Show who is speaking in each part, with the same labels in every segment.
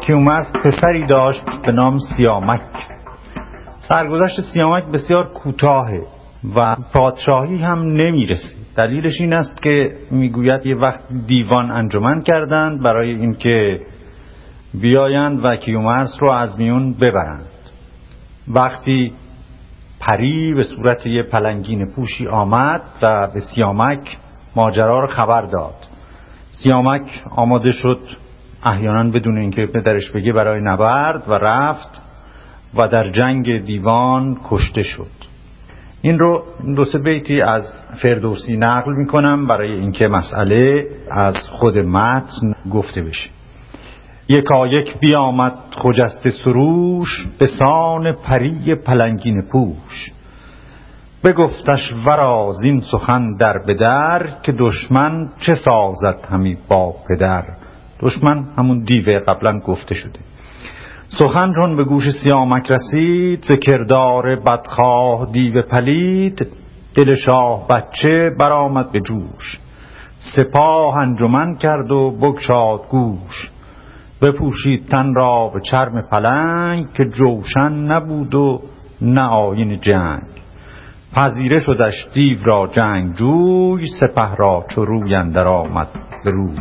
Speaker 1: کیومرث پسری داشت به نام سیامک. سرگذشت سیامک بسیار کوتاهه و پادشاهی هم نمیرسه. دلیلش این است که میگوید یه وقت دیوان انجمن کردند برای اینکه بیایند و کیومرث رو از میون ببرند. وقتی پری به صورت یه پلنگین پوشی آمد و به سیامک ماجرا رو خبر داد. سیامک آماده شد، احیانا بدون اینکه پدرش بگه، برای نبرد و رفت و در جنگ دیوان کشته شد. این رو 2-3 بیتی از فردوسی نقل میکنم برای اینکه مسئله از خود متن گفته بشه. یکایک بیامد خجسته سروش، به سان پری پلنگین پوش. بگفتش ورا زین سخن در بدر، که دشمن چه سازد همی با پدر. دشمن همون دیو قبلا گفته شده. سخن چون به گوش سیامک رسید، ز کردار بدخواه دیو پلید. دل شاه بچه برآمد به جوش، سپاه انجمن کرد و بگشاد گوش. بپوشید تن را به چرم پلنگ، که جوشن نبود و نه آیین جنگ. پذیره شدش دیو را جنگ جوی، سپه را چو روی اندر آمد به روی.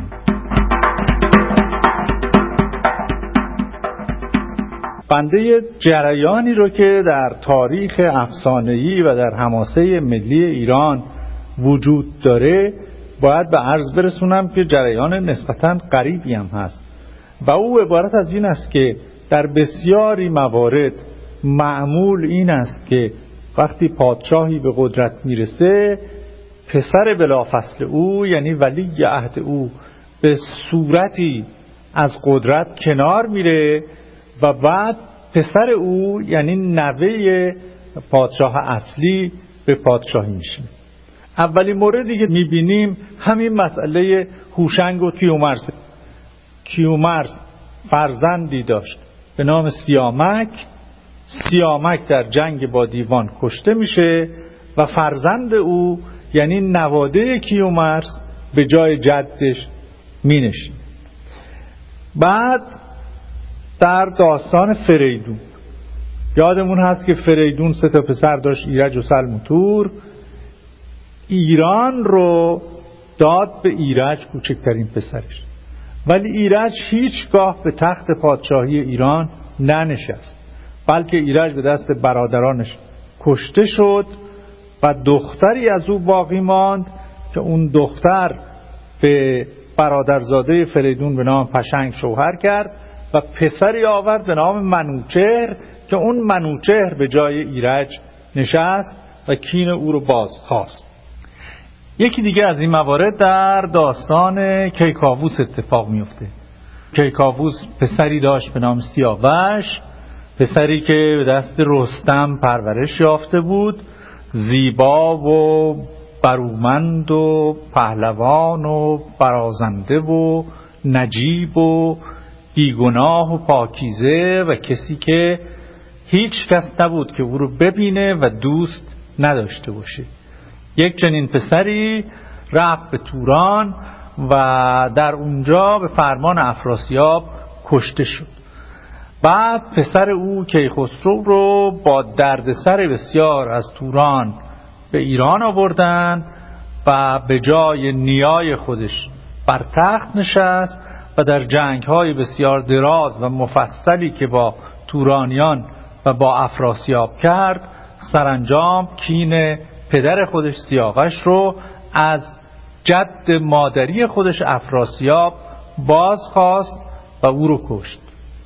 Speaker 1: بنده جریانی رو که در تاریخ افسانه‌ای و در حماسه ملی ایران وجود داره باید به عرض برسونم که جریان نسبتاً غریبی هم هست و او عبارت از این است که در بسیاری موارد معمول این است که وقتی پادشاهی به قدرت میرسه، پسر بلافصل او یعنی ولی عهد او به صورتی از قدرت کنار میره و بعد پسر او یعنی نوه پادشاه اصلی به پادشاهی میشه. اولین موردی که میبینیم همین مسئله هوشنگ و کیومرث. کیومرث فرزندی داشت به نام سیامک. سیامک در جنگ با دیوان کشته میشه و فرزند او یعنی نواده کیومرث به جای جدش مینشینه. بعد در داستان فریدون یادمون هست که فریدون 3 پسر داشت، ایرج و سلم و تور. ایران رو داد به ایرج، کوچکترین پسرش، ولی ایرج هیچگاه به تخت پادشاهی ایران ننشست، بلکه ایرج به دست برادرانش کشته شد و دختری از او باقی ماند که اون دختر به برادرزاده فریدون به نام پشنگ شوهر کرد و پسری آورد به نام منوچهر که اون منوچهر به جای ایرج نشست و کین او رو باز خواست. یکی دیگه از این موارد در داستان کیکاووس اتفاق میفته. کیکاووس پسری داشت به نام سیاوش، پسری که به دست رستم پرورش یافته بود، زیبا و برومند و پهلوان و برازنده و نجیب و بیگناه و پاکیزه و کسی که هیچ کس نبود که او رو ببینه و دوست نداشته باشه. یک چنین پسری رفت به توران و در اونجا به فرمان افراسیاب کشته شد. بعد پسر او کیخسرو رو با دردسر بسیار از توران به ایران آوردند و به جای نیای خودش بر تخت نشست و در جنگ‌های بسیار دراز و مفصلی که با تورانیان و با افراسیاب کرد، سرانجام کین پدر خودش سیاوش رو از جد مادری خودش افراسیاب باز خواست و او رو کشت.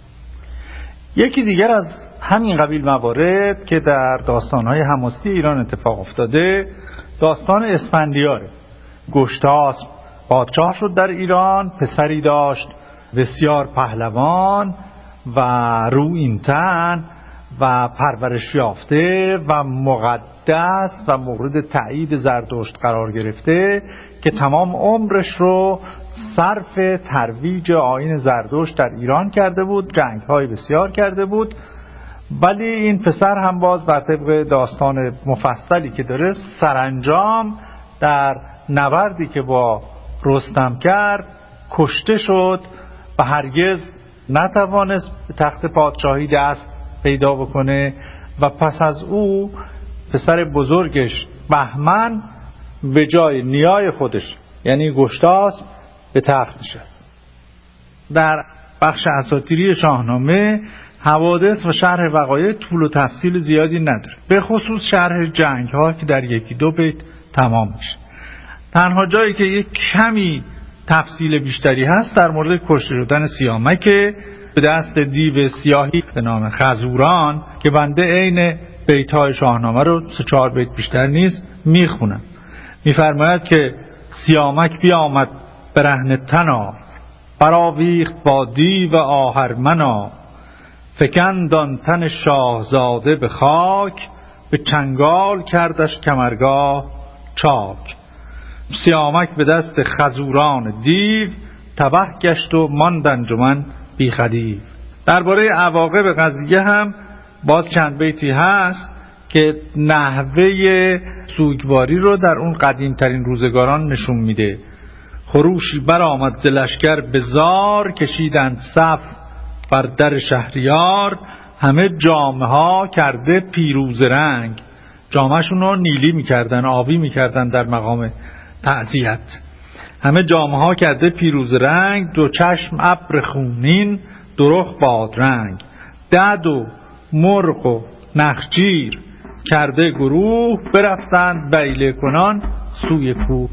Speaker 1: یکی دیگر از همین قبیل موارد که در داستان‌های حماسی ایران اتفاق افتاده داستان اسفندیاره. گشتاسپ پادشاه شد در ایران، پسری داشت بسیار پهلوان و رویین‌تن و پرورش یافته و مقدس و مورد تایید زرتشت قرار گرفته که تمام عمرش رو صرف ترویج آیین زرتشت در ایران کرده بود، جنگ‌های بسیار کرده بود. ولی این پسر هم باز بر طبق داستان مفصلی که داره سرانجام در نبردی که با رستم کرد کشته شد و هرگز نتوانست به تخت پادشاهی دست پیدا بکنه و پس از او پسر بزرگش بهمن به جای نیای خودش یعنی گشتاسپ به تخت نشست. در بخش اساطیری شاهنامه حوادث و شرح وقایع طول و تفصیل زیادی نداره، به خصوص شرح جنگ ها که در یکی دو بیت تمام میشه. تنها جایی که یک کمی تفصیل بیشتری هست در مورد کشته شدن سیامک به دست دیو سیاهی به نام خزوران که بنده عین بیت‌های شاهنامه رو 3-4 بیت بیشتر نیست میخونم. میفرماید که سیامک بیامد برهنه تنا، برآویخت با دیو آهرمنا، فکند آن تن شاهزاده به خاک، به چنگال کردش کمرگاه چاک. سیامک به دست خزوران دیو، تبه گشت و ماند انجمن بی خدیو. درباره عواقب قضیه هم باز چند بیتی هست که نحوه سوگواری رو در اون قدیم ترین روزگاران نشون میده. خروشی برآمد ز لشکر به زار، کشیدند صف بر در شهریار، همه جامه ها کرده پیروزه رنگ. جامه‌شون رو نیلی میکردن، آبی میکردن در مقام تعزیت. همه جامه ها کرده پیروزه رنگ، دو چشم ابر خونین، دو رخ بادرنگ. دد و مرغ و نخجیر کرده گروه، برفتند بیله کنان سوی کوه.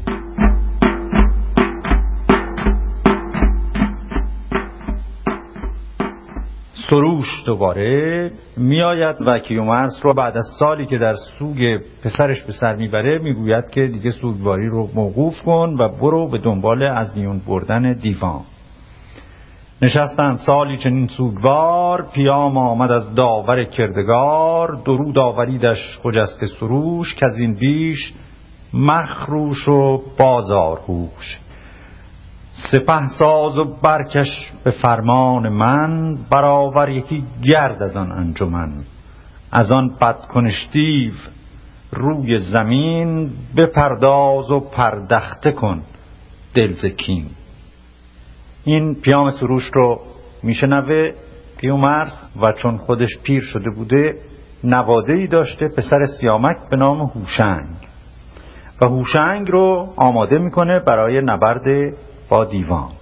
Speaker 2: سروش دوباره میآید و کیومرث رو بعد از سالی که در سوگ پسرش به سر میبره میگوید که دیگه سوگواری رو موقوف کن و برو به دنبال از میون بردن دیوان. نشستند سالی چنین سوگوار، پیام آمد از داور کردگار. درود آوریدش خجسته سروش، که از این بیش مخروش و بازار هوش. سپه ساز و برکش به فرمان من، برآور یکی گرد از آن انجمن. از آن بدکنش دیو روی زمین، بپرداز و پردخته کن دل ز کین. این پیام سروش رو میشنوه کیومرث و چون خودش پیر شده بوده نواده‌ای داشته پسر سیامک به نام هوشنگ و هوشنگ رو آماده میکنه برای نبرد با دیوان.